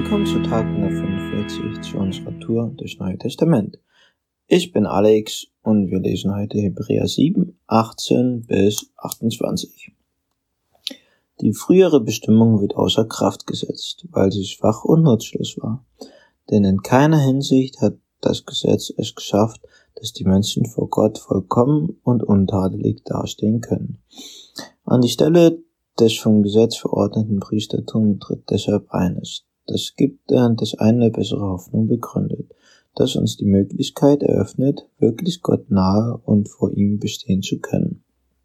Willkommen zu Tag 145 zu unserer Tour durchs Neue Testament. Ich bin Alex und wir lesen heute Hebräer 7, 18 bis 28. Die frühere Bestimmung wird außer Kraft gesetzt, weil sie schwach und nutzlos war. Denn in keiner Hinsicht hat das Gesetz es geschafft, dass die Menschen vor Gott vollkommen und untadelig dastehen können. An die Stelle des vom Gesetz verordneten Priestertums tritt deshalb eines. Das gibt das eine bessere Hoffnung begründet, das uns die Möglichkeit eröffnet, wirklich Gott nahe und vor ihm bestehen zu können.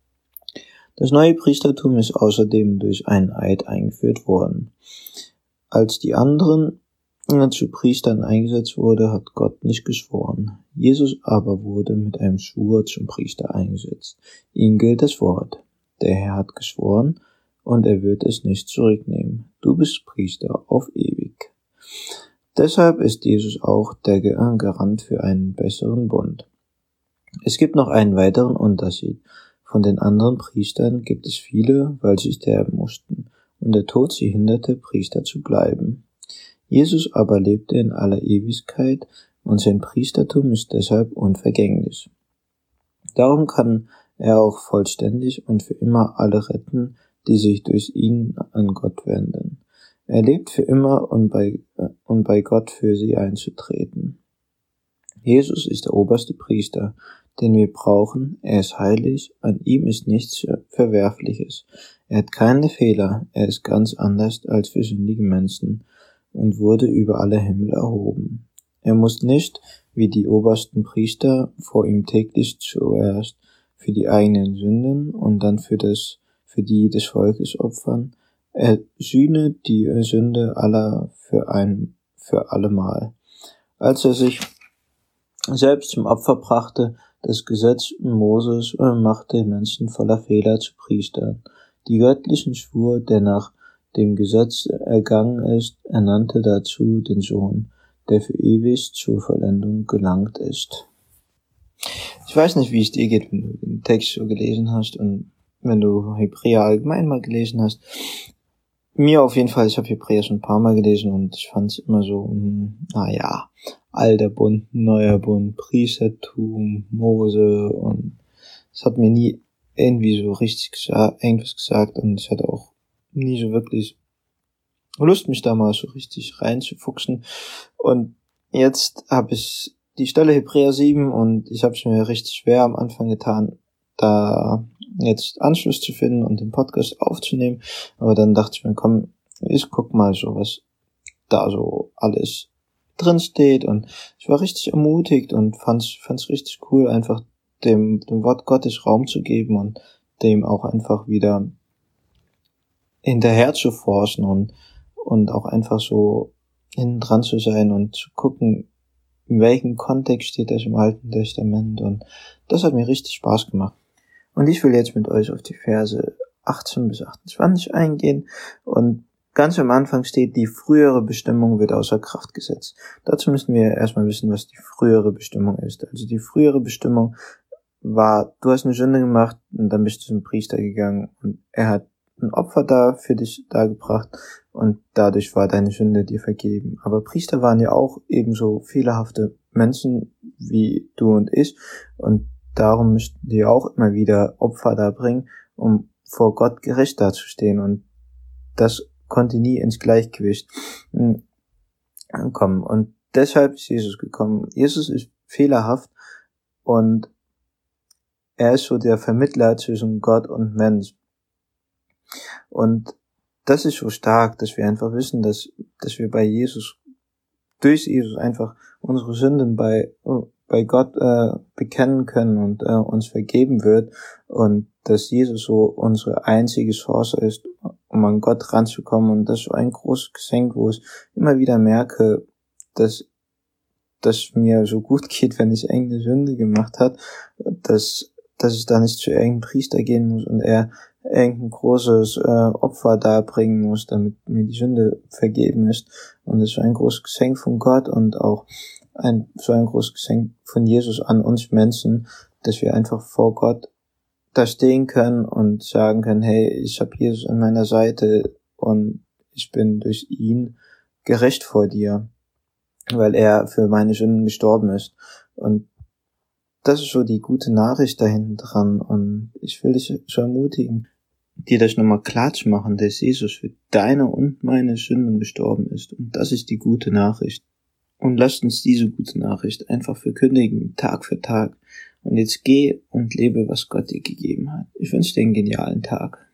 Das neue Priestertum ist außerdem durch einen Eid eingeführt worden. Als die anderen zu Priestern eingesetzt wurde, hat Gott nicht geschworen. Jesus aber wurde mit einem Schwur zum Priester eingesetzt. Ihm gilt das Wort: Der Herr hat geschworen, und er wird es nicht zurücknehmen. Du bist Priester auf ewig. Deshalb ist Jesus auch der Garant für einen besseren Bund. Es gibt noch einen weiteren Unterschied. Von den anderen Priestern gibt es viele, weil sie sterben mussten, und der Tod sie hinderte, Priester zu bleiben. Jesus aber lebte in aller Ewigkeit, und sein Priestertum ist deshalb unvergänglich. Darum kann er auch vollständig und für immer alle retten, die sich durch ihn an Gott wenden. Er lebt für immer und bei Gott für sie einzutreten. Jesus ist der oberste Priester, den wir brauchen. Er ist heilig, an ihm ist nichts Verwerfliches. Er hat keine Fehler, er ist ganz anders als für sündige Menschen und wurde über alle Himmel erhoben. Er muss nicht, wie die obersten Priester, vor ihm täglich zuerst für die eigenen Sünden und dann für die des Volkes opfern. Er sühne die Sünde aller für allemal. Als er sich selbst zum Opfer brachte, das Gesetz Moses machte Menschen voller Fehler zu Priestern. Die göttlichen Schwur, der nach dem Gesetz ergangen ist, ernannte dazu den Sohn, der für ewig zur Vollendung gelangt ist. Ich weiß nicht, wie es dir geht, wenn du den Text so gelesen hast und wenn du Hebräer allgemein mal gelesen hast. Mir auf jeden Fall, ich habe Hebräer schon ein paar Mal gelesen und ich fand es immer so, alter Bund, neuer Bund, Priestertum, Mose, und es hat mir nie irgendwie so richtig irgendwas gesagt und ich hatte auch nie so wirklich Lust, mich da mal so richtig reinzufuchsen. Und jetzt habe ich die Stelle Hebräer 7 und ich habe es mir richtig schwer am Anfang getan, da jetzt Anschluss zu finden und den Podcast aufzunehmen. Aber dann dachte ich mir, komm, ich guck mal so, was da so alles drin steht. Und ich war richtig ermutigt und fand's richtig cool, einfach dem Wort Gottes Raum zu geben und dem auch einfach wieder hinterher zu forschen und auch einfach so hinten dran zu sein und zu gucken, in welchem Kontext steht das im Alten Testament, und das hat mir richtig Spaß gemacht. Und ich will jetzt mit euch auf die Verse 18 bis 28 eingehen, und ganz am Anfang steht, die frühere Bestimmung wird außer Kraft gesetzt. Dazu müssen wir erstmal wissen, was die frühere Bestimmung ist. Also die frühere Bestimmung war, du hast eine Sünde gemacht und dann bist du zum Priester gegangen und er hat ein Opfer da für dich dargebracht und dadurch war deine Sünde dir vergeben. Aber Priester waren ja auch ebenso fehlerhafte Menschen wie du und ich, und darum müssten die auch immer wieder Opfer da bringen, um vor Gott gerecht dazustehen, und das konnte nie ins Gleichgewicht kommen. Und deshalb ist Jesus gekommen. Jesus ist fehlerhaft und er ist so der Vermittler zwischen Gott und Mensch. Und das ist so stark, dass wir einfach wissen, dass wir durch Jesus einfach unsere Sünden bei Gott bekennen können und uns vergeben wird, und dass Jesus so unsere einzige Chance ist, um an Gott ranzukommen. Und das ist so ein großes Geschenk, wo ich immer wieder merke, dass mir so gut geht, wenn ich irgendeine Sünde gemacht habe, dass ich da nicht zu irgendeinem Priester gehen muss und er irgendein großes Opfer darbringen muss, damit mir die Sünde vergeben ist. Und das ist ein großes Geschenk von Gott und auch so ein großes Geschenk von Jesus an uns Menschen, dass wir einfach vor Gott da stehen können und sagen können, hey, ich habe Jesus an meiner Seite und ich bin durch ihn gerecht vor dir, weil er für meine Sünden gestorben ist. Und das ist so die gute Nachricht da hinten dran. Und ich will dich so ermutigen, dir das nochmal klar zu machen, dass Jesus für deine und meine Sünden gestorben ist. Und das ist die gute Nachricht. Und lasst uns diese gute Nachricht einfach verkündigen, Tag für Tag. Und jetzt geh und lebe, was Gott dir gegeben hat. Ich wünsche dir einen genialen Tag.